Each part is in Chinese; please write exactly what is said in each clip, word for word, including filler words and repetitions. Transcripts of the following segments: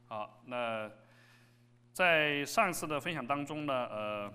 好，那在上次的分享当中呢，呃，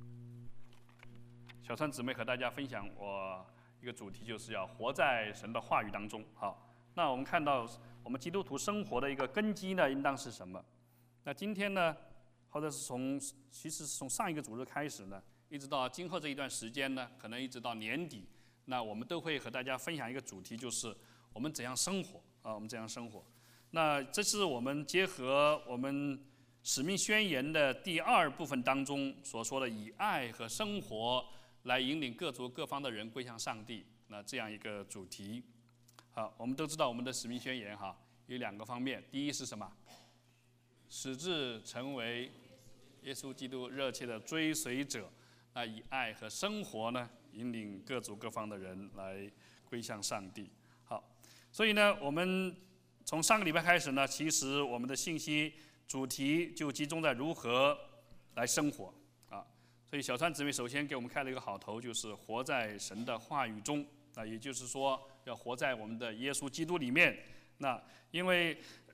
小川姊妹和大家分享我一个主题，就是要活在神的话语当中。好，那我们看到我们基督徒生活的一个根基呢，应当是什么？那今天呢，或者是从其实是从上一个主日开始呢，一直到今后这一段时间呢，可能一直到年底，那我们都会和大家分享一个主题，就是我们怎样生活啊，我们怎样生活。那这是我们结合我们使命宣言的第二部分当中所说的，以爱和生活来引领各族各方的人归向上帝，那这样一个主题。好，我们都知道我们的使命宣言哈有两个方面，第一是什么？使志成为耶稣基督热切的追随者，那以爱和生活呢，引领各族各方的人来归向上帝。好，所以呢，我们从上个礼拜开始呢，其实我们的信息主题就集中在如何来生活啊。所以小川姊妹首先给我们开了一个好头，就是活在神的话语中。那也就是说，要活在我们的耶稣基督里面。那因为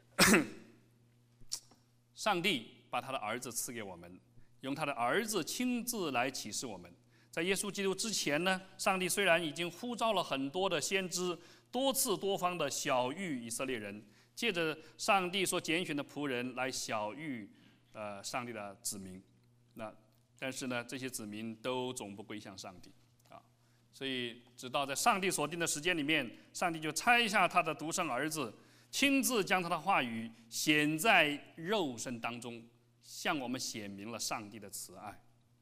上帝把他的儿子赐给我们，用他的儿子亲自来启示我们。在耶稣基督之前呢，上帝虽然已经呼召了很多的先知，多次多方的晓谕以色列人，借着上帝所拣选的仆人来晓谕呃上帝的子民。那但是呢，这些子民都总不归向上帝啊，所以直到在上帝所定的时间里面，上帝就差下他的独生儿子，亲自将他的话语显在肉身当中，向我们显明了上帝的慈爱。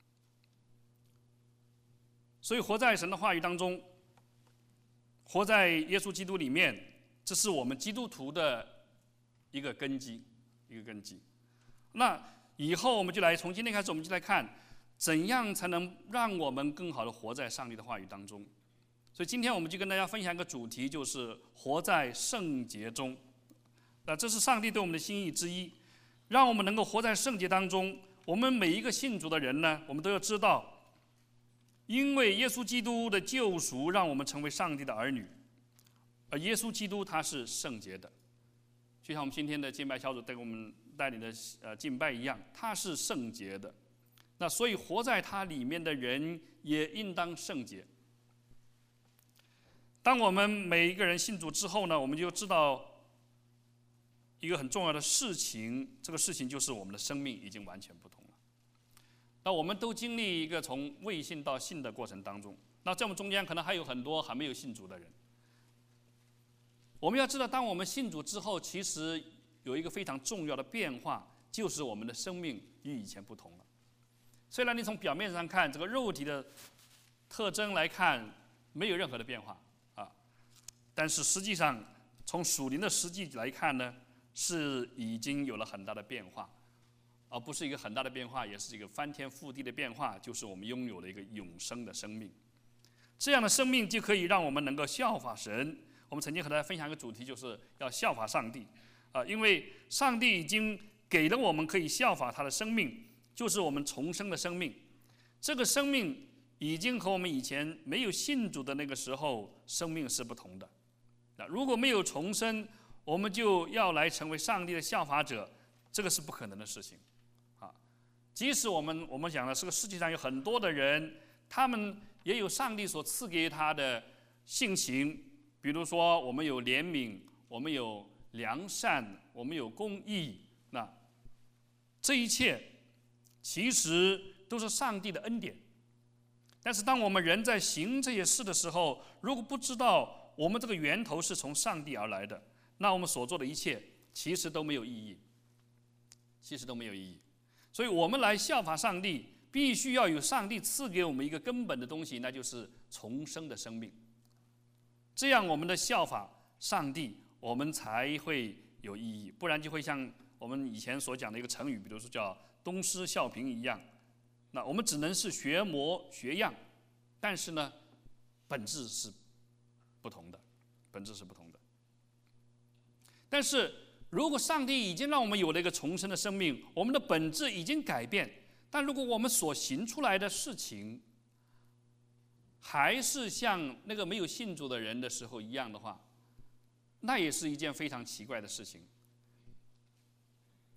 所以活在神的话语当中，活在耶稣基督里面，这是我们基督徒的一个根基，一个根基。那以后我们就来从今天开始，我们就来看怎样才能让我们更好的活在上帝的话语当中。所以今天我们就跟大家分享一个主题，就是活在圣洁中。那这是上帝对我们的心意之一，让我们能够活在圣洁当中。我们每一个信主的人呢，我们都要知道，因为耶稣基督的救赎，让我们成为上帝的儿女，而耶稣基督他是圣洁的，就像我们今天的敬拜小组带给我们带领的呃敬拜一样，他是圣洁的。那所以活在他里面的人也应当圣洁。当我们每一个人信主之后呢，我们就知道一个很重要的事情，这个事情就是我们的生命已经完全不同了。那我们都经历一个从未信到信的过程当中，那在我们中间可能还有很多还没有信主的人。我们要知道，当我们信主之后，其实有一个非常重要的变化，就是我们的生命与以前不同了。虽然你从表面上看，这个肉体的特征来看没有任何的变化啊，但是实际上从属灵的实际来看呢，是已经有了很大的变化，而不是一个很大的变化，也是一个翻天覆地的变化，就是我们拥有了一个永生的生命。这样的生命就可以让我们能够效法神。我们曾经和大家分享一个主题，就是要效法上帝啊，因为上帝已经给了我们可以效法他的生命，就是我们重生的生命。这个生命已经和我们以前没有信主的那个时候生命是不同的。那如果没有重生，我们就要来成为上帝的效法者，这个是不可能的事情啊。即使我们我们讲的这个世界上有很多的人，他们也有上帝所赐给他的性情，比如说我们有怜悯，我们有良善，我们有公义，那这一切其实都是上帝的恩典。但是当我们人在行这些事的时候，如果不知道我们这个源头是从上帝而来的，那我们所做的一切其实都没有意义，其实都没有意义。所以我们来效法上帝，必须要有上帝赐给我们一个根本的东西，那就是重生的生命。这样我们的效法上帝，我们才会有意义，不然就会像我们以前所讲的一个成语，比如说叫东施效颦一样。那我们只能是学模学样，但是呢，本质是不同的，本质是不同的。但是如果上帝已经让我们有了一个重生的生命，我们的本质已经改变，但如果我们所行出来的事情还是像那个没有信主的人的时候一样的话，那也是一件非常奇怪的事情。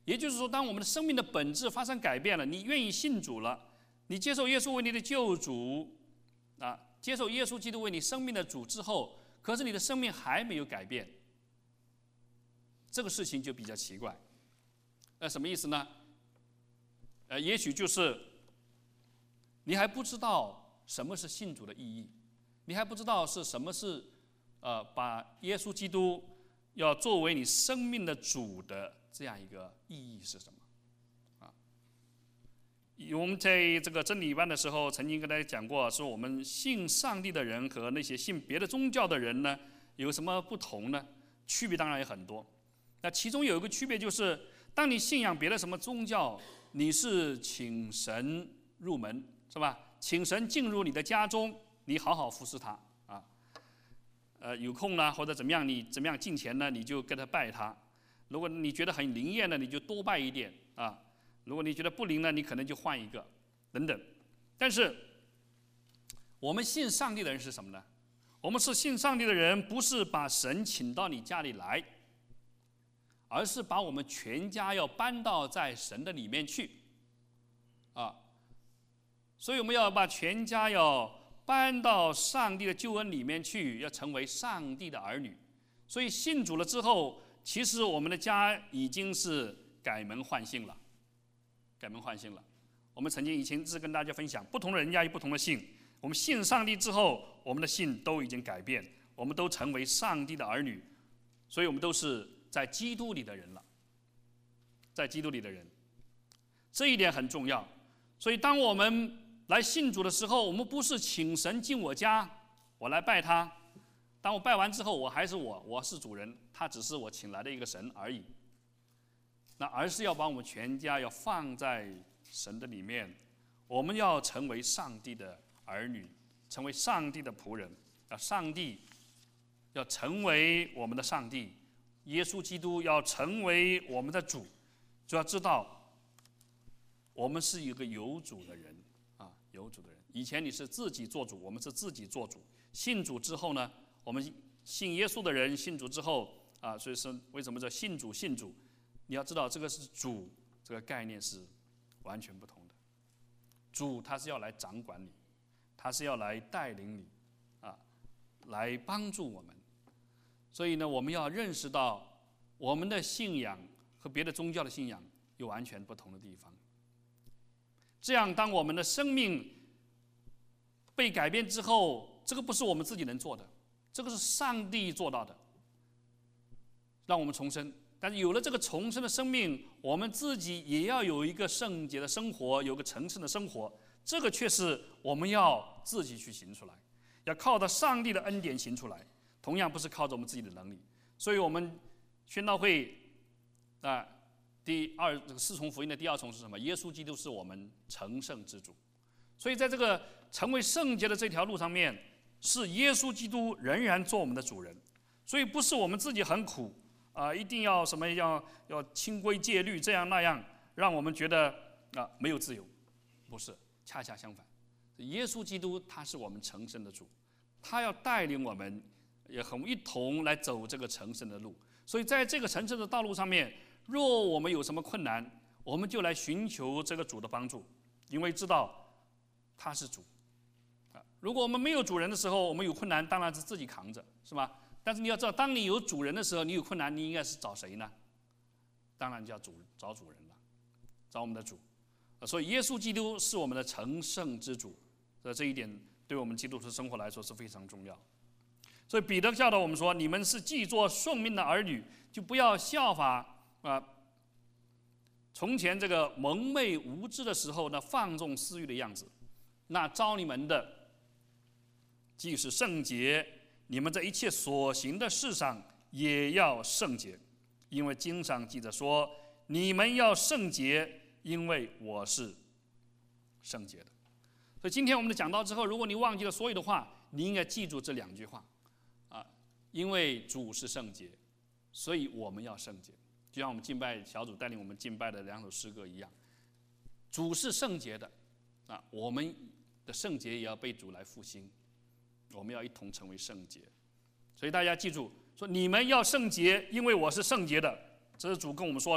也就是说，当我们的生命的本质发生改变了，你愿意信主了，你接受耶稣为你的救主，啊，接受耶稣基督为你生命的主之后，可是你的生命还没有改变，这个事情就比较奇怪。那什么意思呢？呃，也许就是你还不知道什么是信主的意义，你还不知道是什么是呃把耶稣基督要作为你生命的主的这样一个意义是什么啊？我们在这个真理班的时候，曾经跟大家讲过，说我们信上帝的人和那些信别的宗教的人呢，有什么不同呢？区别当然有很多。那其中有一个区别就是，当你信仰别的什么宗教，你是请神入门，是吧？请神进入你的家中，你好好服侍他啊。呃，有空呢，或者怎么样，你怎么样敬虔呢，你就跟他拜他。如果你觉得很灵验呢，你就多拜一点啊。如果你觉得不灵呢，你可能就换一个，等等。但是我们信上帝的人是什么呢？我们是信上帝的人，不是把神请到你家里来，而是把我们全家要搬到在神的里面去啊。所以我们要把全家要搬到上帝的救恩里面去，要成为上帝的儿女。所以信主了之后，其实我们的家已经是改门换姓了，改门换姓了。我们曾经以前是跟大家分享，不同的人家有不同的姓。我们信上帝之后，我们的姓都已经改变，我们都成为上帝的儿女，所以我们都是在基督里的人了，在基督里的人，这一点很重要。所以当我们来信主的时候，我们不是请神进我家，我来拜他。当我拜完之后，我还是我，我是主人，他只是我请来的一个神而已。那而是要把我们全家要放在神的里面，我们要成为上帝的儿女，成为上帝的仆人。啊，上帝要成为我们的上帝，耶稣基督要成为我们的主，就要知道我们是一个有主的人啊，有主的人。以前你是自己做主，我们是自己做主。信主之后呢，我们信耶稣的人信主之后啊，所以说为什么叫信主信主？你要知道这个是主这个概念是完全不同的。主他是要来掌管你，他是要来带领你啊，来帮助我们。所以呢，我们要认识到我们的信仰和别的宗教的信仰有完全不同的地方。这样，当我们的生命被改变之后，这个不是我们自己能做的，这个是上帝做到的，让我们重生。但是有了这个重生的生命，我们自己也要有一个圣洁的生活，有个成圣的生活。这个却是我们要自己去行出来，要靠着上帝的恩典行出来，同样不是靠着我们自己的能力。所以我们宣道会啊，第二这个四重福音的第二重是什么？耶稣基督是我们成圣之主。所以在这个成为圣洁的这条路上面，是耶稣基督仍然做我们的主人。所以不是我们自己很苦啊，一定要什么要要清规戒律这样那样，让我们觉得啊没有自由。不是，恰恰相反，耶稣基督他是我们成圣的主，他要带领我们也和我们一同来走这个成圣的路。所以在这个成圣的道路上面，若我们有什么困难，我们就来寻求这个主的帮助，因为知道他是主啊。如果我们没有主人的时候，我们有困难当然是自己扛着，是吧？但是你要知道，当你有主人的时候，你有困难，你应该是找谁呢？当然就要主找主人了，找我们的主。所以耶稣基督是我们的成圣之主，这一点对我们基督徒生活来说是非常重要。所以彼得教导我们说：你们是既做顺命的儿女，就不要效法啊从前这个蒙昧无知的时候呢放纵私欲的样子。那召你们的既是圣洁，你们在一切所行的事上也要圣洁，因为经上记着说：你们要圣洁，因为我是圣洁的。所以今天我们的讲道之后，如果你忘记了所有的话，你应该记住这两句话啊，因为主是圣洁，所以我们要圣洁。就像我们敬拜小组带领我们敬拜的两首诗歌一样，主是圣洁的啊，我们的圣洁也要被主来复兴，我们要一同成为圣洁。所以大家记住，说你们要圣洁，因为我是圣洁的，这是主跟我们说的。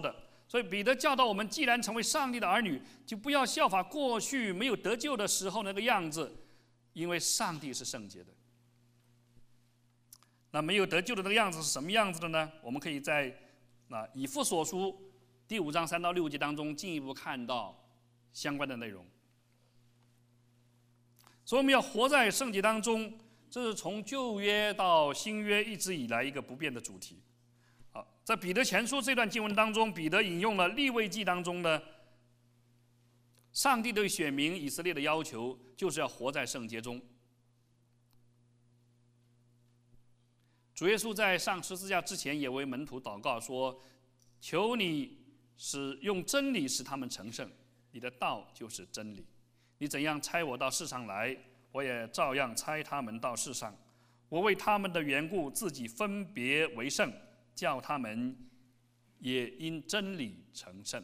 所以彼得教导我们，既然成为上帝的儿女，就不要效法过去没有得救的时候那个样子，因为上帝是圣洁的。那没有得救的那个样子是什么样子的呢？我们可以在啊以弗所书第五章三到六节当中进一步看到相关的内容。所以我们要活在圣洁当中，这是从旧约到新约一直以来一个不变的主题。好，在彼得前书这段经文当中，彼得引用了利未记当中的上帝对选民以色列的要求，就是要活在圣洁中。主耶稣在上十字架之前也为门徒祷告说：“求你使用真理使他们成圣，你的道就是真理。你怎样差我到世上来，我也照样差他们到世上。我为他们的缘故，自己分别为圣，叫他们也因真理成圣。”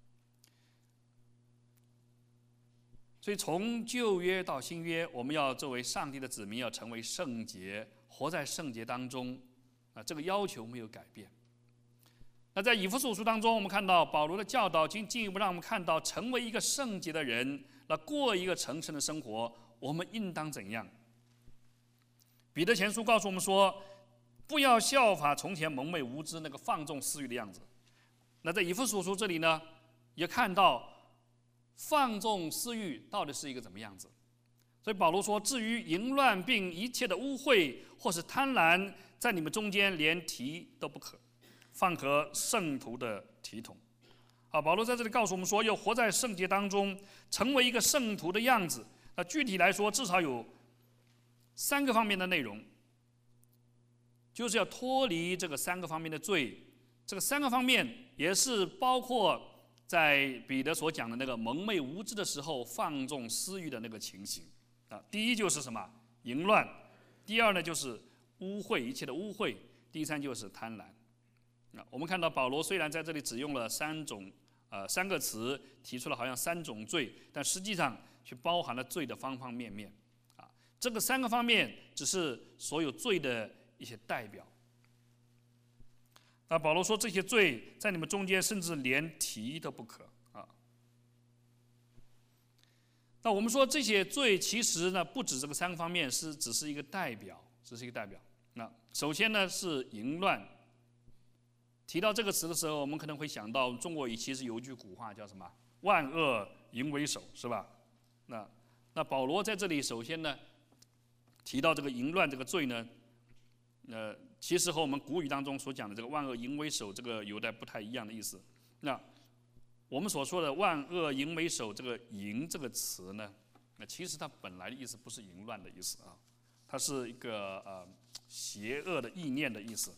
所以从旧约到新约，我们要作为上帝的子民，要成为圣洁，活在圣洁当中，啊，这个要求没有改变。那在以弗所书当中，我们看到保罗的教导，进进一步让我们看到，成为一个圣洁的人，那过一个诚实的生活，我们应当怎样？彼得前书告诉我们说，不要效法从前蒙昧无知那个放纵私欲的样子。那在以弗所书这里呢，也看到放纵私欲到底是一个怎么样子。所以保罗说，至于淫乱并一切的污秽或是贪婪，在你们中间连提都不可，放和圣徒的体统。好，保罗在这里告诉我们说，要活在圣洁当中，成为一个圣徒的样子。那具体来说，至少有三个方面的内容，就是要脱离这个三个方面的罪。这个三个方面也是包括在彼得所讲的那个蒙昧无知的时候放纵私欲的那个情形。啊，第一就是什么？淫乱。第二呢，就是污秽，一切的污秽。第三就是贪婪。啊，我们看到保罗虽然在这里只用了三种呃三个词，提出了好像三种罪，但实际上却包含了罪的方方面面。啊，这个三个方面只是所有罪的一些代表。那保罗说，这些罪在你们中间甚至连提都不可。啊，那我们说这些罪其实呢，不止这个三个方面，是只是一个代表，只是一个代表。那首先呢是淫乱。提到这个词的时候，我们可能会想到中国其实有一句古话叫什么“万恶淫为首”，是吧？那那保罗在这里首先呢提到这个淫乱这个罪呢，呃，其实和我们古语当中所讲的这个“万恶淫为首”这个有点不太一样的意思。那我们所说的“万恶淫为首”这个“淫”这个词呢，那其实它本来的意思不是淫乱的意思啊，它是一个呃邪恶的意念的意思。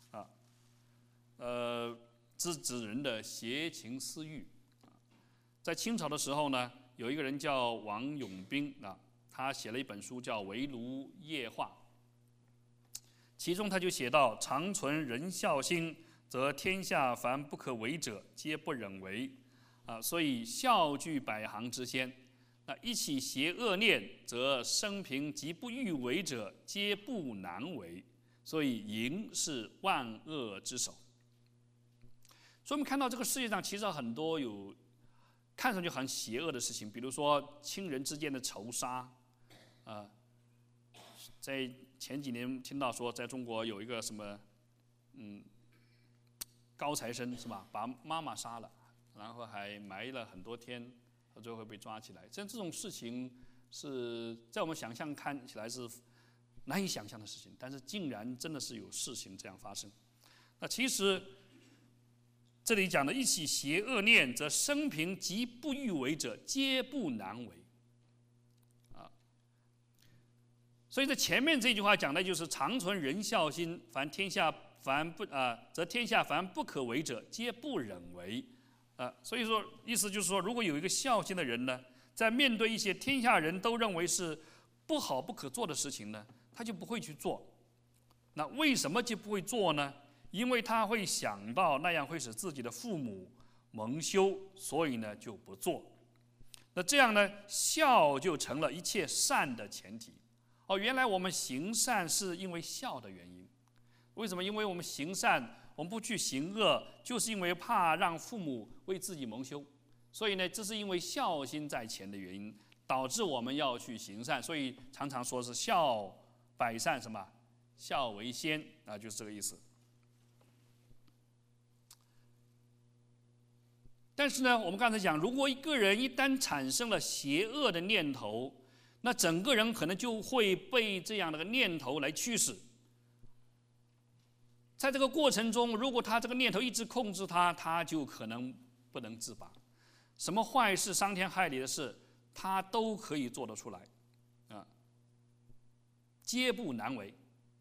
呃，是指人的邪情私欲。在清朝的时候呢，有一个人叫王永斌啊，他写了一本书叫《围炉夜话》，其中他就写到：常存仁孝心，则天下凡不可为者，皆不忍为。啊，所以孝具百行之先。那一起邪恶念，则生平及不欲为者，皆不难为。所以淫是万恶之首。所以我们看到这个世界上其实很多有看上去很邪恶的事情，比如说亲人之间的仇杀，啊、呃，在前几年听到说，在中国有一个什么，嗯，高材生是吧，把妈妈杀了，然后还埋了很多天，最后会被抓起来。像这种事情是在我们想象看起来是难以想象的事情，但是竟然真的是有事情这样发生。那其实这里讲的一起邪恶念，则生平及不欲为者，皆不难为。啊，所以在前面这句话讲的就是常存仁孝心，凡天下凡不啊、呃，则天下凡不可为者，皆不忍为。啊，所以说意思就是说，如果有一个孝心的人呢，在面对一些天下人都认为是不好不可做的事情呢，他就不会去做。那为什么就不会做呢？因为他会想到那样会使自己的父母蒙羞，所以呢就不做。那这样呢，孝就成了一切善的前提。哦，原来我们行善是因为孝的原因。为什么？因为我们行善， 我们不去行恶，就是因为怕让父母为自己蒙羞。所以呢，这是因为孝心在前的原因，导致我们要去行善。所以常常说是孝百善什么？孝为先啊，就是这个意思。但是呢，我们刚才讲，如果一个人一旦产生了邪恶的念头，那整个人可能就会被这样的个念头来驱使。在这个过程中，如果他这个念头一直控制他，他就可能不能自拔。什么坏事、伤天害理的事，他都可以做得出来，啊，皆不难为。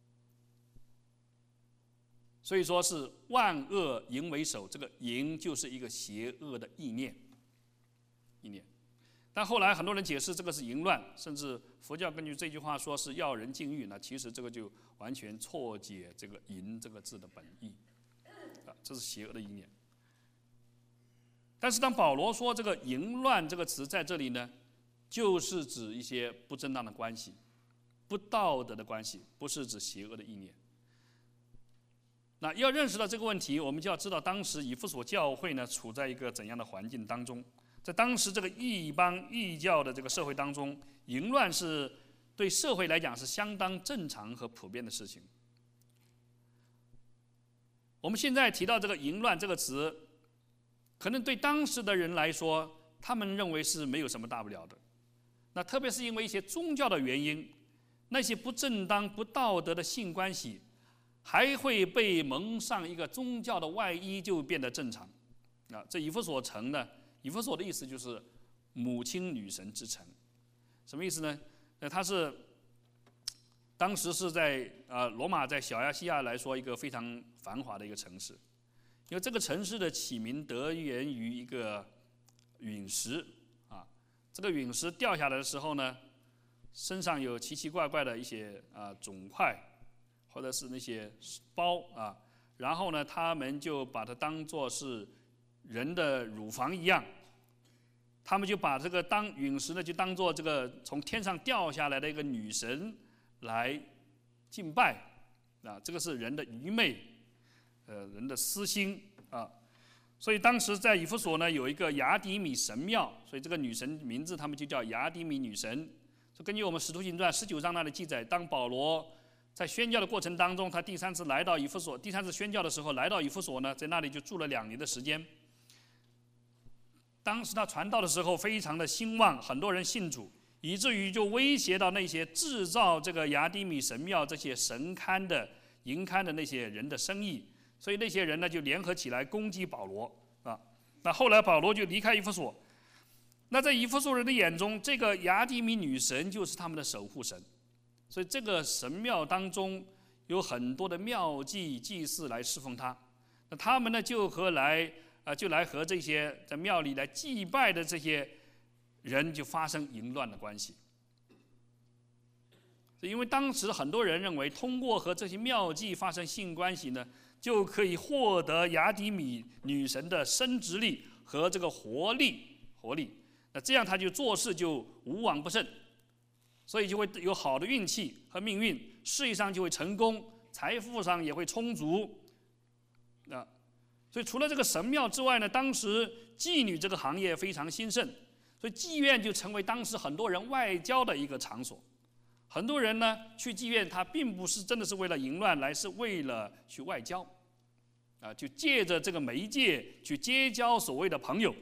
所以说是万恶淫为首，这个淫就是一个邪恶的意念，意念。但后来很多人解释这个是淫乱，甚至佛教根据这句话说是要人禁欲，那其实这个就完全错解这个淫这个字的本意，啊，这是邪恶的意念。但是当保罗说这个淫乱这个词在这里呢，就是指一些不正当的关系、不道德的关系，不是指邪恶的意念。那要认识到这个问题，我们就要知道当时以弗所教会呢处在一个怎样的环境当中。在当时这个异邦异教的这个社会当中，淫乱是对社会来讲是相当正常和普遍的事情。我们现在提到这个淫乱这个词，可能对当时的人来说，他们认为是没有什么大不了的。那特别是因为一些宗教的原因，那些不正当不道德的性关系还会被蒙上一个宗教的外衣，就变得正常。啊，这以弗所城呢，以弗所的意思就是母亲女神之城，什么意思呢？呃，它是当时是在呃罗马在小亚细亚来说一个非常繁华的一个城市，因为这个城市的起名得源于一个陨石啊，这个陨石掉下来的时候呢，身上有奇奇怪怪的一些啊肿块。或者是那些包啊，然后呢，他们就把它当作是人的乳房一样，他们就把这个当陨石呢，就当作这个从天上掉下来的一个女神来敬拜啊，这个是人的愚昧，呃，人的私心啊。所以当时在以弗所呢有一个雅底米神庙，所以这个女神名字他们就叫雅底米女神。就根据我们使徒行传十九章那里记载，当保罗在宣教的过程当中，他第三次来到以弗所，第三次宣教的时候来到以弗所呢，在那里就住了两年的时间。当时他传道的时候非常的兴旺，很多人信主，以至于就威胁到那些制造这个雅底米神庙这些神龛的银龛的那些人的生意，所以那些人呢就联合起来攻击保罗啊。那后来保罗就离开以弗所，那在以弗所人的眼中，这个雅底米女神就是他们的守护神。所以这个神庙当中有很多的庙祭祭祀来侍奉他，那他们呢就和来啊、呃、就来和这些在庙里来祭拜的这些人就发生淫乱的关系。因为当时很多人认为，通过和这些庙祭发生性关系呢，就可以获得雅底米女神的生殖力和这个活力活力，那这样他就做事就无往不胜。所以就会有好的运气和命运，事业上就会成功，财富上也会充足，啊，所以除了这个神庙之外呢，当时妓女这个行业非常兴盛，所以妓院就成为当时很多人外交的一个场所。很多人呢去妓院，他并不是真的是为了淫乱来，是为了去外交，啊，就借着这个媒介去结交所谓的朋友。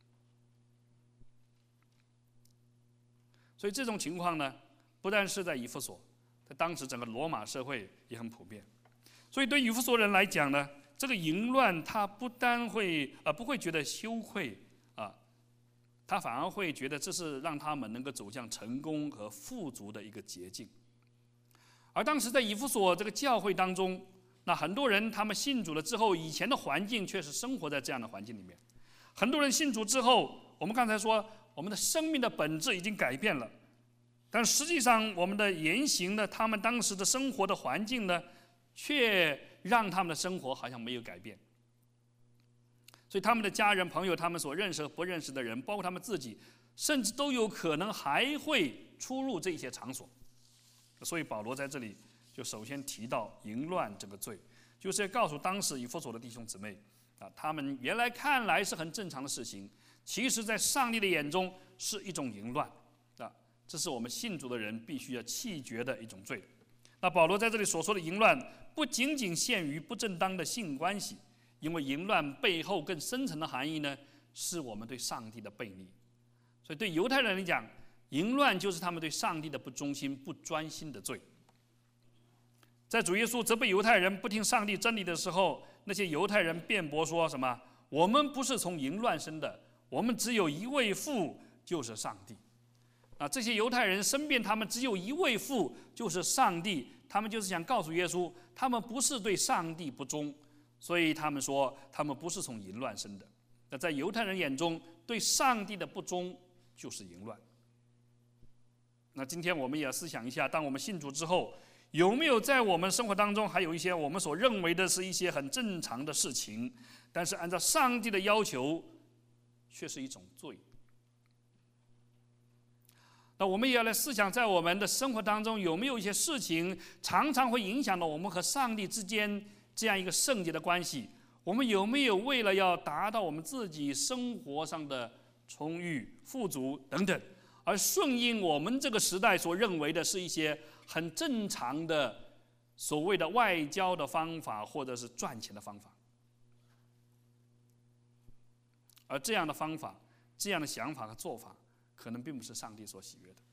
所以这种情况呢，不但是在以弗所，在当时整个罗马社会也很普遍。所以对以弗所人来讲呢，这个淫乱他不单会呃不会觉得羞愧啊，他反而会觉得这是让他们能够走向成功和富足的一个捷径。而当时在以弗所这个教会当中，那很多人他们信主了之后，以前的环境却是生活在这样的环境里面。很多人信主之后，我们刚才说，我们的生命的本质已经改变了，但实际上我们的言行呢，他们当时的生活的环境呢，却让他们的生活好像没有改变。所以他们的家人、朋友，他们所认识和不认识的人，包括他们自己，甚至都有可能还会出入这些场所。所以保罗在这里就首先提到淫乱这个罪， 就是要告诉当时以弗所的弟兄姊妹啊，他们原来看来是很正常的事情，其实在上帝的眼中是一种淫乱啊，这是我们信主的人必须要弃绝的一种罪。那保罗在这里所说的淫乱，不仅仅限于不正当的性关系，因为淫乱背后更深层的含义呢，是我们对上帝的悖逆。所以对犹太人来讲，淫乱就是他们对上帝的不忠心、不专心的罪。在主耶稣责备犹太人不听上帝真理的时候，那些犹太人辩驳说什么？我们不是从淫乱生的，我们只有一位父，就是上帝。啊，这些犹太人申辩他们只有一位父，就是上帝，他们就是想告诉耶稣，他们不是对上帝不忠，所以他们说他们不是从淫乱生的。那在犹太人眼中，对上帝的不忠就是淫乱。那今天我们也要思想一下，当我们信主之后，有没有在我们生活当中还有一些我们所认为的是一些很正常的事情，但是按照上帝的要求却是一种罪？那我们也要来思想，在我们的生活当中有没有一些事情常常会影响到我们和上帝之间这样一个圣洁的关系？我们有没有为了要达到我们自己生活上的充裕、富足等等，而顺应我们这个时代所认为的是一些很正常的所谓的外交的方法，或者是赚钱的方法？而这样的方法、这样的想法和做法，可能并不是上帝所喜悦的，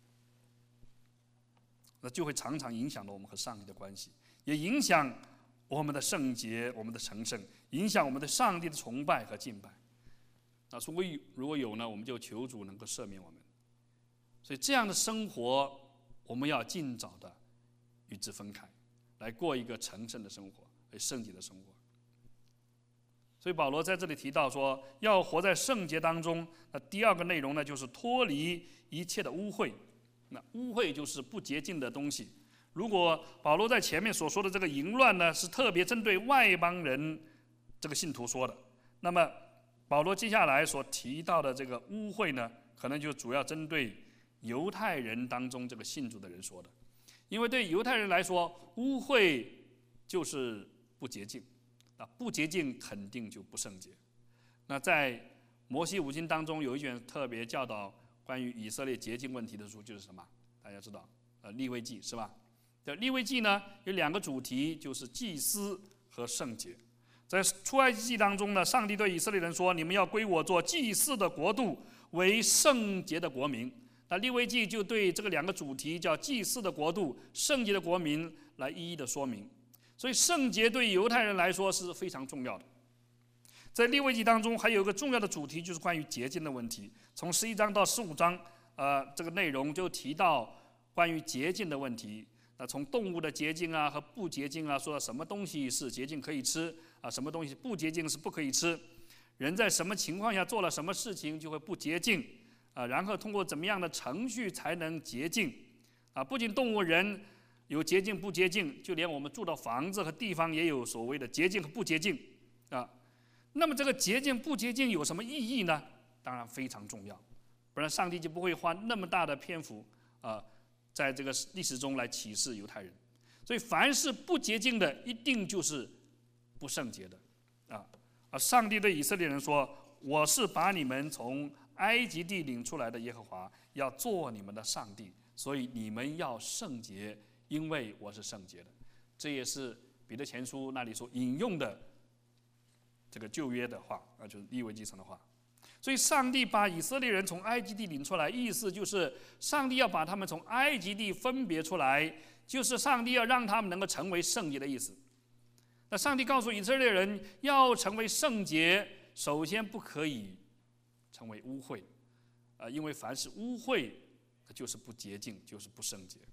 那就会常常影响到我们和上帝的关系，也影响我们的圣洁、我们的成圣，影响我们对上帝的崇拜和敬拜。那如果如果有呢，我们就求主能够赦免我们。所以这样的生活，我们要尽早的与之分开，来过一个成圣的生活，而圣洁的生活。所以保罗在这里提到说，要活在圣洁当中。那第二个内容呢，就是脱离一切的污秽。那污秽就是不洁净的东西。如果保罗在前面所说的这个淫乱呢，是特别针对外邦人这个信徒说的，那么保罗接下来所提到的这个污秽呢，可能就主要针对犹太人当中这个信主的人说的。因为对犹太人来说，污秽就是不洁净。啊，不洁净肯定就不圣洁。那在摩西五经当中有一卷特别教导关于以色列洁净问题的书，就是什么？大家知道，呃，利未记是吧？这利未记呢有两个主题，就是祭司和圣洁。在出埃及记当中呢，上帝对以色列人说：“你们要归我做祭司的国度，为圣洁的国民。”那利未记就对这个两个主题，叫祭司的国度、圣洁的国民，来一一的说明。所以圣洁对犹太人来说是非常重要的。在利未记当中还有一个重要的主题，就是关于洁净的问题。从十一章到十五章，呃，这个内容就提到关于洁净的问题。那从动物的洁净啊和不洁净啊，说什么东西是洁净可以吃啊，什么东西不洁净是不可以吃。人在什么情况下做了什么事情就会不洁净啊，然后通过怎么样的程序才能洁净啊？不仅动物人有洁净不洁净，就连我们住的房子和地方也有所谓的洁净和不洁净啊。那么这个洁净不洁净有什么意义呢？当然非常重要，不然上帝就不会花那么大的篇幅啊，在这个历史中来启示犹太人。所以凡是不洁净的，一定就是不圣洁的啊。而上帝对以色列人说：“我是把你们从埃及地领出来的耶和华，要做你们的上帝，所以你们要圣洁。”因为我是圣洁的，这也是彼得前书那里所引用的这个旧约的话，啊，就是利未记上的话。所以上帝把以色列人从埃及地领出来，意思就是上帝要把他们从埃及地分别出来，就是上帝要让他们能够成为圣洁的意思。那上帝告诉以色列人，要成为圣洁，首先不可以成为污秽，啊，因为凡是污秽，就是不洁净，就是不圣洁。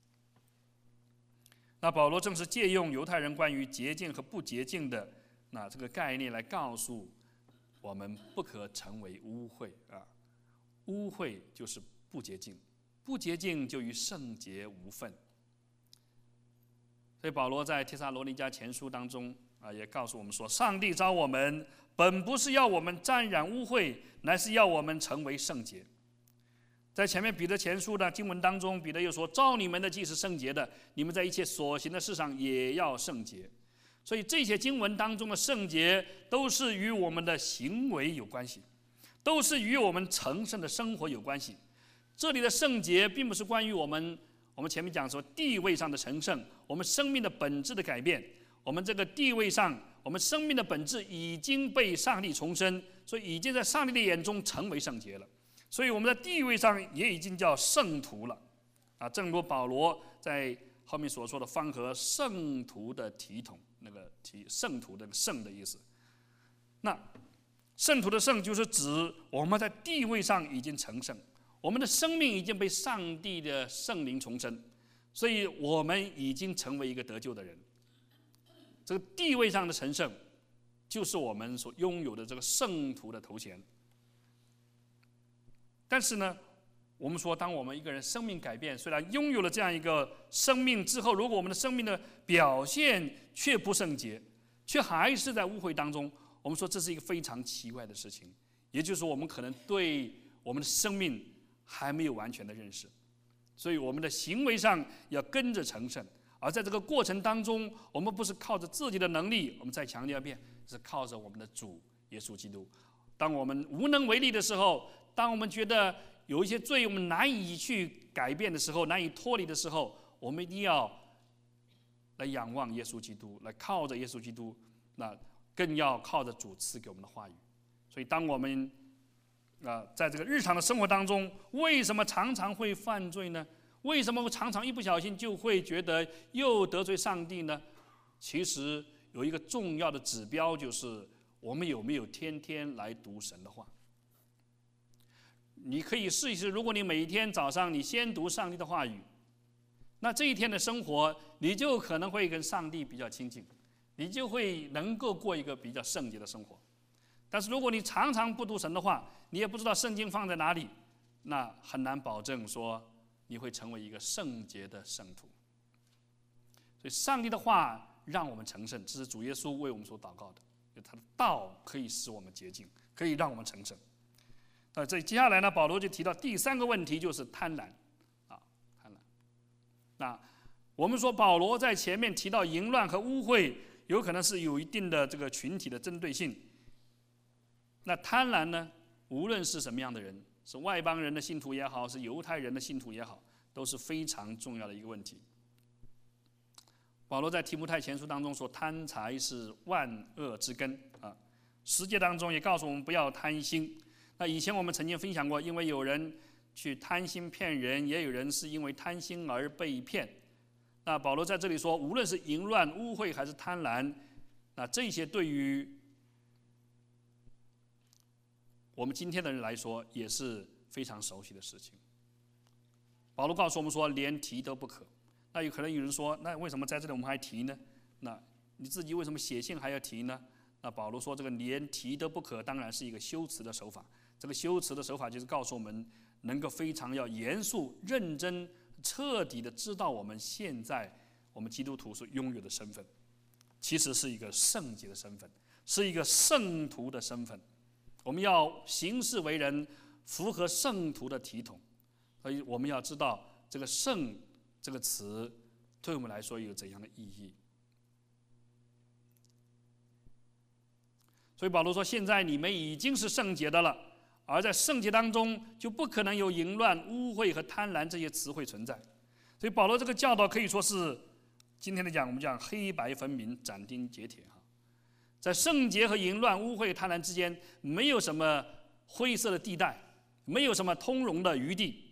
那保罗正是借用犹太人关于洁净和不洁净的那这个概念来告诉我们，不可成为污秽啊！污秽就是不洁净，不洁净就与圣洁无分。所以保罗在帖撒罗尼迦前书当中啊，也告诉我们说，上帝召我们，本不是要我们沾染污秽，乃是要我们成为圣洁。在前面彼得前书的经文当中，彼得又说：“召你们的既是圣洁的，你们在一切所行的事上也要圣洁。” 所以这些经文当中的圣洁都是与我们的行为有关系，都是与我们成圣的生活有关系。这里的圣洁并不是关于我们，我们前面讲说地位上的成圣，我们生命的本质的改变。我们这个地位上，我们生命的本质已经被上帝重生，所以已经在上帝的眼中成为圣洁了。所以我们的地位上也已经叫圣徒了，啊，正如保罗在后面所说的方和圣徒的体统，那个体圣徒的圣的意思。那圣徒的圣就是指我们在地位上已经成圣，我们的生命已经被上帝的圣灵重生，所以我们已经成为一个得救的人。这个地位上的成圣，就是我们所拥有的这个圣徒的头衔。但是呢，我们说，当我们一个人生命改变，虽然拥有了这样一个生命之后，如果我们的生命的表现却不圣洁，却还是在污秽当中，我们说这是一个非常奇怪的事情。也就是说，我们可能对我们的生命还没有完全的认识，所以我们的行为上要跟着成圣。而在这个过程当中，我们不是靠着自己的能力，我们再强调一遍，是靠着我们的主耶稣基督。当我们无能为力的时候，当我们觉得有一些罪我们难以去改变的时候，难以脱离的时候，我们一定要来仰望耶稣基督，来靠着耶稣基督，那更要靠着主赐给我们的话语。所以当我们啊、呃、在这个日常的生活当中，为什么常常会犯罪呢？为什么常常一不小心就会觉得又得罪上帝呢？其实有一个重要的指标，就是我们有没有天天来读神的话。你可以试一试，如果你每天早上你先读上帝的话语，那这一天的生活你就可能会跟上帝比较亲近，你就会能够过一个比较圣洁的生活。但是如果你常常不读神的话，你也不知道圣经放在哪里，那很难保证说你会成为一个圣洁的圣徒。所以上帝的话让我们成圣，这是主耶稣为我们所祷告的，他的道可以使我们洁净，可以让我们成圣。那这接下来呢，保罗就提到第三个问题，就是贪婪啊，贪婪。那我们说保罗在前面提到淫乱和污秽，有可能是有一定的这个群体的针对性。那贪婪呢，无论是什么样的人，是外邦人的信徒也好，是犹太人的信徒也好，都是非常重要的一个问题。保罗在提摩太前书当中说，贪财是万恶之根啊。十诫当中也告诉我们不要贪心。那以前我们曾经分享过，因为有人去贪心骗人，也有人是因为贪心而被骗。那保罗在这里说，无论是淫乱、污秽还是贪婪，那这些对于我们今天的人来说也是非常熟悉的事情。保罗告诉我们说，连提都不可。那有可能有人说，那为什么在这里我们还提呢？那你自己为什么写信还要提呢？那保罗说，这个连提都不可，当然是一个修辞的手法。这个修辞的手法就是告诉我们，能够非常要严肃、认真、彻底的知道我们现在我们基督徒所拥有的身份，其实是一个圣洁的身份，是一个圣徒的身份。我们要行事为人符合圣徒的体统，所以我们要知道这个圣这个词对我们来说有怎样的意义。所以保罗说，现在你们已经是圣洁的了，而在圣洁当中就不可能有淫乱、污秽和贪婪这些词汇存在。所以保罗这个教导可以说是今天来讲，我们讲黑白分明、斩钉截铁哈。在圣洁和淫乱、污秽、贪婪之间，没有什么灰色的地带，没有什么通融的余地。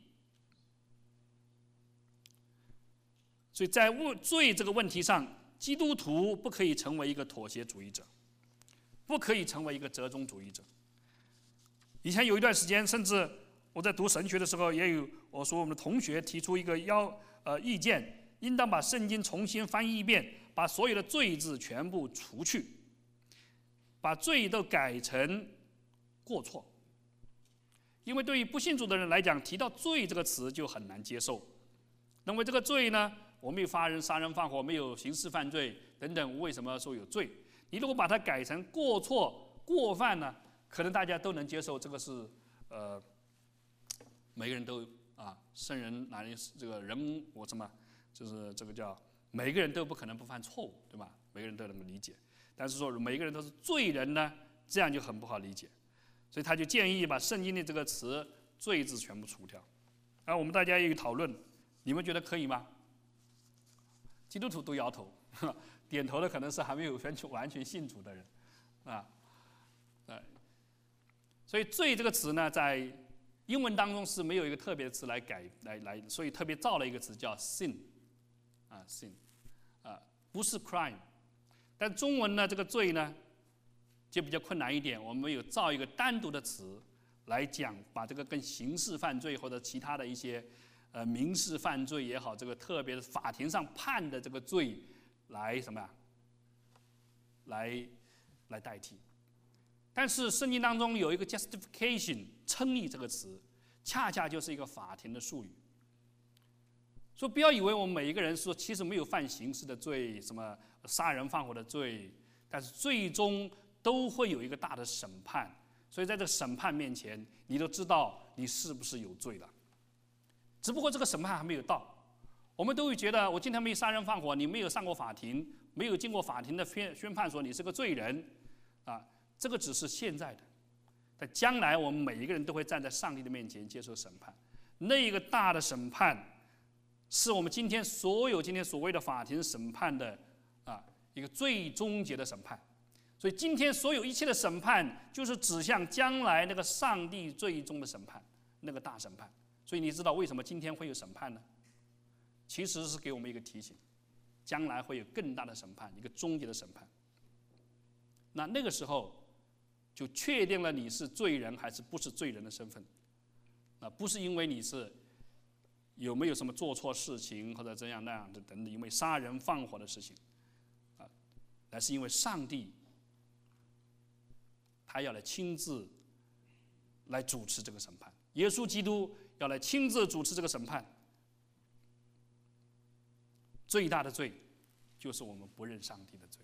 所以在罪这个问题上，基督徒不可以成为一个妥协主义者，不可以成为一个折中主义者。以前有一段时间，甚至我在读神学的时候，也有我说我们的同学提出一个要呃意见，应当把圣经重新翻译一遍，把所有的罪字全部除去，把罪都改成过错。因为对于不信主的人来讲，提到罪这个词就很难接受，认为这个罪呢，我没有杀人、杀人放火，没有刑事犯罪等等，为什么说有罪？你如果把它改成过错、过犯呢，可能大家都能接受。这个是呃，每个人都啊，圣人哪里这个人我什么，就是这个叫每个人都不可能不犯错误，对吧？ 每个人都能够理解。但是说每个人都是罪人呢，这样就很不好理解。所以他就建议把圣经的这个词“罪”字全部除掉。然后我们大家也有讨论，你们觉得可以吗？基督徒都摇头，点头的可能是还没有完全完全信主的人，啊，呃，所以“罪”这个词呢，在英文当中是没有一个特别的词来改来来，所以特别造了一个词叫 sin， 啊 sin， 啊不是 crime， 但中文呢这个罪呢就比较困难一点，我们有造一个单独的词来讲，把这个跟刑事犯罪或者其他的一些呃民事犯罪也好，这个特别的法庭上判的这个罪来什么呀？来来代替。但是圣经当中有一个 justification 称义这个词，恰恰就是一个法庭的术语。所以不要以为我们每一个人说其实没有犯刑事的罪，什么杀人放火的罪，但是最终都会有一个大的审判。所以在这个审判面前，你都知道你是不是有罪了。只不过这个审判还没有到，我们都会觉得我今天没有杀人放火，你没有上过法庭，没有经过法庭的宣宣判说你是个罪人，啊。这个只是现在的，但将来我们每一个人都会站在上帝的面前接受审判。那个大的审判，是我们今天所有今天所谓的法庭审判的啊一个最终结的审判。所以今天所有一切的审判，就是指向将来那个上帝最终的审判，那个大审判。所以你知道为什么今天会有审判呢？其实是给我们一个提醒，将来会有更大的审判，一个终结的审判。那那个时候，就确定了你是罪人还是不是罪人的身份，啊，不是因为你是有没有什么做错事情或者这样那样的等等，因为杀人放火的事情，啊，而是因为上帝他要来亲自来主持这个审判，耶稣基督要来亲自主持这个审判。最大的罪就是我们不认上帝的罪。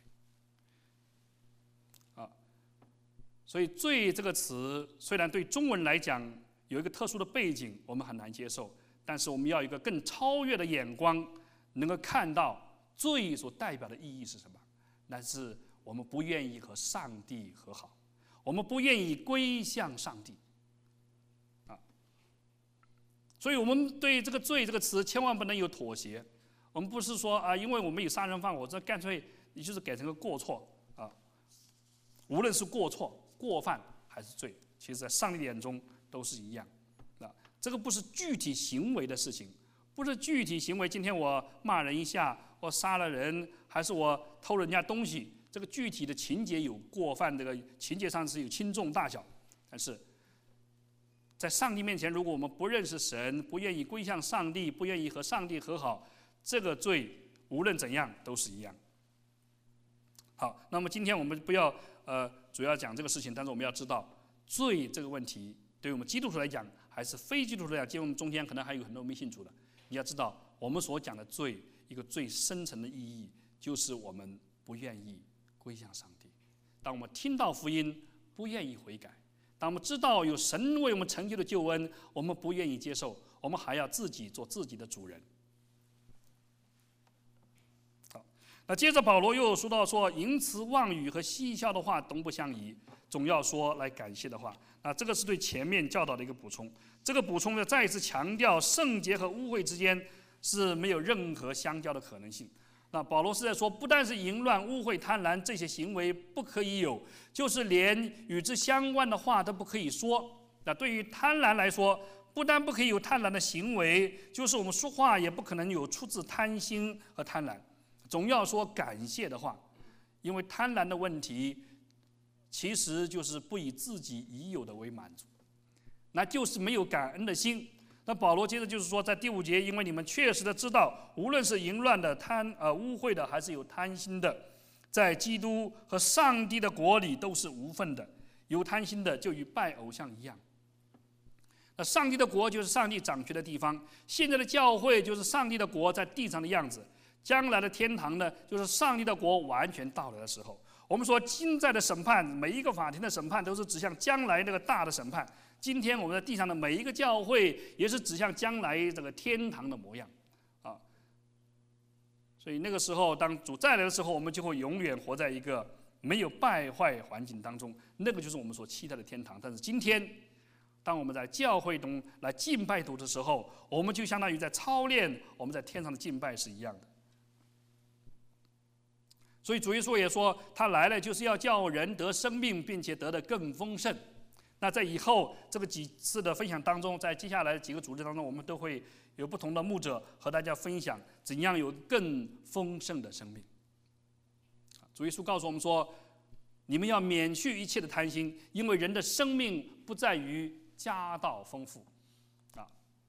所以“罪”这个词虽然对中文来讲有一个特殊的背景，我们很难接受，但是我们要有一个更超越的眼光，能够看到罪所代表的意义是什么。那是我们不愿意和上帝和好，我们不愿意归向上帝，啊，所以我们对这个“罪”这个词千万不能有妥协。我们不是说啊，因为我们有杀人放火，这干脆你就是改成个过错啊。无论是过错、过犯还是罪，其实在上帝眼中都是一样。啊，这个不是具体行为的事情，不是具体行为。今天我骂人一下，我杀了人，还是我偷人家东西，这个具体的情节有过犯，这个情节上是有轻重大小。但是在上帝面前，如果我们不认识神，不愿意归向上帝，不愿意和上帝和好，这个罪无论怎样都是一样。好，那么今天我们不要呃主要讲这个事情，但是我们要知道罪这个问题，对于我们基督徒来讲，还是非基督徒来讲，因为我们中间可能还有很多没信主的。你要知道，我们所讲的罪，一个最深层的意义，就是我们不愿意归向上帝。当我们听到福音，不愿意悔改；当我们知道有神为我们成就的救恩，我们不愿意接受，我们还要自己做自己的主人。那接着保罗又说到说，淫词妄语和嬉笑的话都不相宜，总要说来感谢的话。那这个是对前面教导的一个补充。这个补充呢，再一次强调圣洁和污秽之间是没有任何相交的可能性。那保罗是在说，不但是淫乱、污秽、贪婪这些行为不可以有，就是连与之相关的话都不可以说。那对于贪婪来说，不但不可以有贪婪的行为，就是我们说话也不可能有出自贪心和贪婪。总要说感谢的话，因为贪婪的问题，其实就是不以自己已有的为满足，那就是没有感恩的心。那保罗接着就是说，在第五节，因为你们确实的知道，无论是淫乱的、贪呃污秽的，还是有贪心的，在基督和上帝的国里都是无份的。有贪心的，就与拜偶像一样。那上帝的国就是上帝掌权的地方，现在的教会就是上帝的国在地上的样子。将来的天堂呢，就是上帝的国完全到来的时候。我们说今在的审判，每一个法庭的审判都是指向将来那个大的审判。今天我们在地上的每一个教会，也是指向将来这个天堂的模样，啊。 所以那个时候，当主再来的时候，我们就会永远活在一个没有败坏环境当中，那个就是我们所期待的天堂。但是今天，当我们在教会中来敬拜主的时候，我们就相当于在操练我们在天上的敬拜是一样的。所以主耶稣也说，他来了就是要叫人得生命，并且得的更丰盛。那在以后这个几次的分享当中，在接下来几个主日当中，我们都会有不同的牧者和大家分享怎样有更丰盛的生命。主耶稣告诉我们说，你们要免去一切的贪心，因为人的生命不在于家道丰富，啊，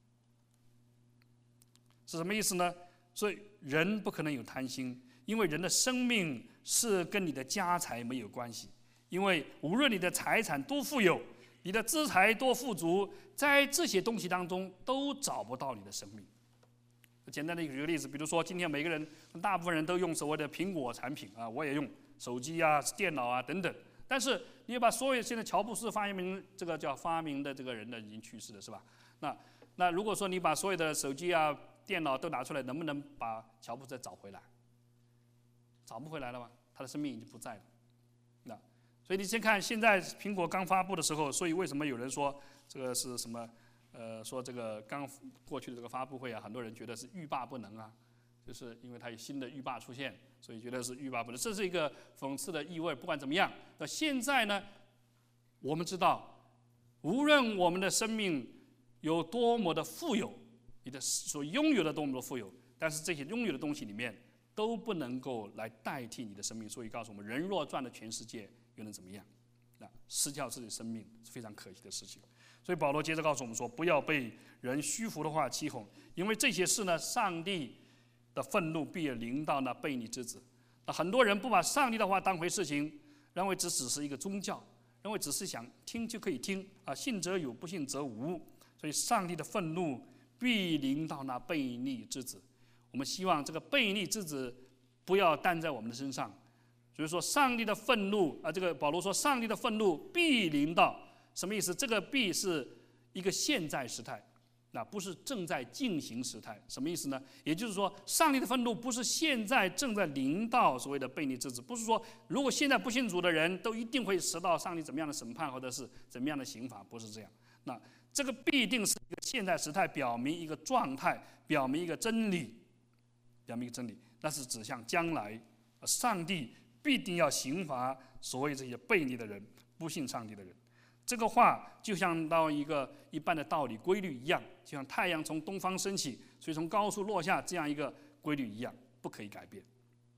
是什么意思呢？所以人不可能有贪心，因为人的生命是跟你的家财没有关系。因为无论你的财产多富有，你的资财多富足，在这些东西当中都找不到你的生命。简单的举个例子，比如说今天每个人，大部分人都用所谓的苹果产品啊，我也用手机啊、电脑啊等等。但是你把所有现在乔布斯发明这个叫发明的这个人呢，已经去世了，是吧？那那如果说你把所有的手机啊、电脑都拿出来，能不能把乔布斯再找回来？找不回来了吧？他的生命已经不在了。那所以你先看，现在苹果刚发布的时候，所以为什么有人说这个是什么？呃，说这个刚过去的这个发布会啊，很多人觉得是欲罢不能啊，就是因为它有新的欲罢出现，所以觉得是欲罢不能，这是一个讽刺的意味。不管怎么样，那现在呢，我们知道，无论我们的生命有多么的富有，你的所拥有的多么的富有，但是这些拥有的东西里面都不能够来代替你的生命。所以告诉我们，人若赚了全世界，又能怎么样？那失掉自己的生命是非常可惜的事情。所以保罗接着告诉我们说，不要被人虚浮的话欺哄，因为这些事呢，上帝的愤怒必临到那悖逆之子。那很多人不把上帝的话当回事情，认为这只是一个宗教，认为只是想听就可以听啊，信则有，不信则无。所以上帝的愤怒必临到那悖逆之子。我们希望这个悖逆之子不要担在我们的身上。所以说，上帝的愤怒啊，这个保罗说，上帝的愤怒必临到。什么意思？这个必是一个现在时态，那不是正在进行时态。什么意思呢？也就是说，上帝的愤怒不是现在正在临到所谓的悖逆之子，不是说如果现在不信主的人都一定会受到上帝怎么样的审判或者是怎么样的刑罚，不是这样。那这个必定是一个现在时态，表明一个状态，表明一个真理，表明一个真理，那是指向将来，上帝必定要刑罚所谓这些悖逆的人、不信上帝的人。这个话就像到一个一般的道理规律一样，就像太阳从东方升起，所以从高处落下这样一个规律一样，不可以改变。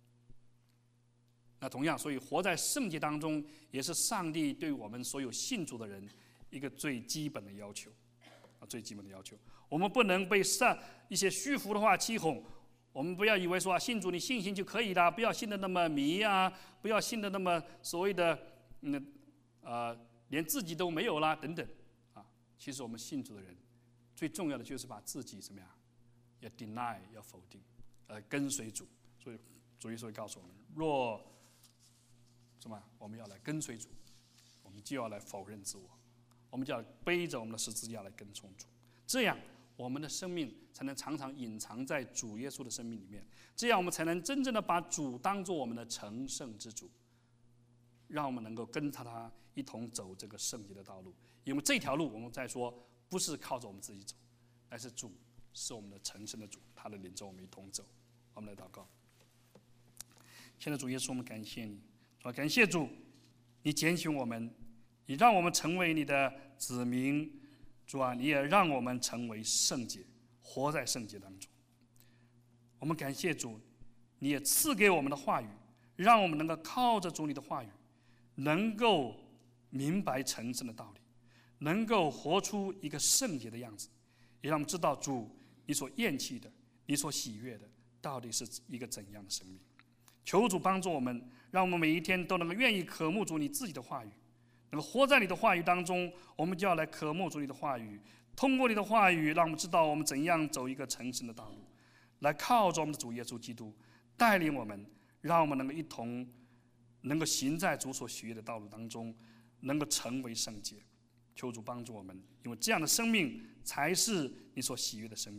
那同样，所以活在圣洁当中，也是上帝对我们所有信主的人一个最基本的要求，啊，最基本的要求。我们不能被上一些虚浮的话欺哄。我们不要以为说、啊、信主你信心就可以了，不要信得那么迷啊，不要信得那么所谓的嗯呃。连自己都没有啦，等等，啊，其实我们信主的人，最重要的就是把自己怎么样，要 deny， 要否定，呃，跟随主。所以主耶稣会告诉我们，若什么，我们要来跟随主，我们就要来否认自我，我们就要背着我们的十字架来跟从主，这样我们的生命才能常常隐藏在主耶稣的生命里面，这样我们才能真正的把主当作我们的成圣之主。让我们能够跟着他一同走这个圣洁的道路，因为这条路我们再说不是靠着我们自己走，而是主是我们的成圣的主，他的领着我们一同走。我们来祷告。现在主耶稣，我们感谢你，感谢主，你拣选我们，你让我们成为你的子民，主啊，你也让我们成为圣洁，活在圣洁当中。我们感谢主，你也赐给我们的话语，让我们能够靠着主你的话语，能够明白成圣的道理，能够活出一个圣洁的样子，也让我们知道主你所厌弃的、你所喜悦的，到底是一个怎样的生命。求主帮助我们，让我们每一天都能够愿意渴慕主你自己的话语，能够活在你的话语当中。我们就要来渴慕主你的话语，通过你的话语，让我们知道我们怎样走一个成圣的道路，来靠着我们的主耶稣基督带领我们，让我们能够一同能够行在主所喜悦的道路当中，能够成为圣洁。求主帮助我们，因为这样的生命才是你所喜悦的生命，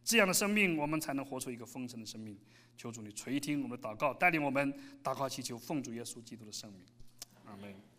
这样的生命，我们才能活出一个丰盛的生命。求主你垂听我们的祷告，带领我们祷告祈求，奉主耶稣基督的圣名，阿门。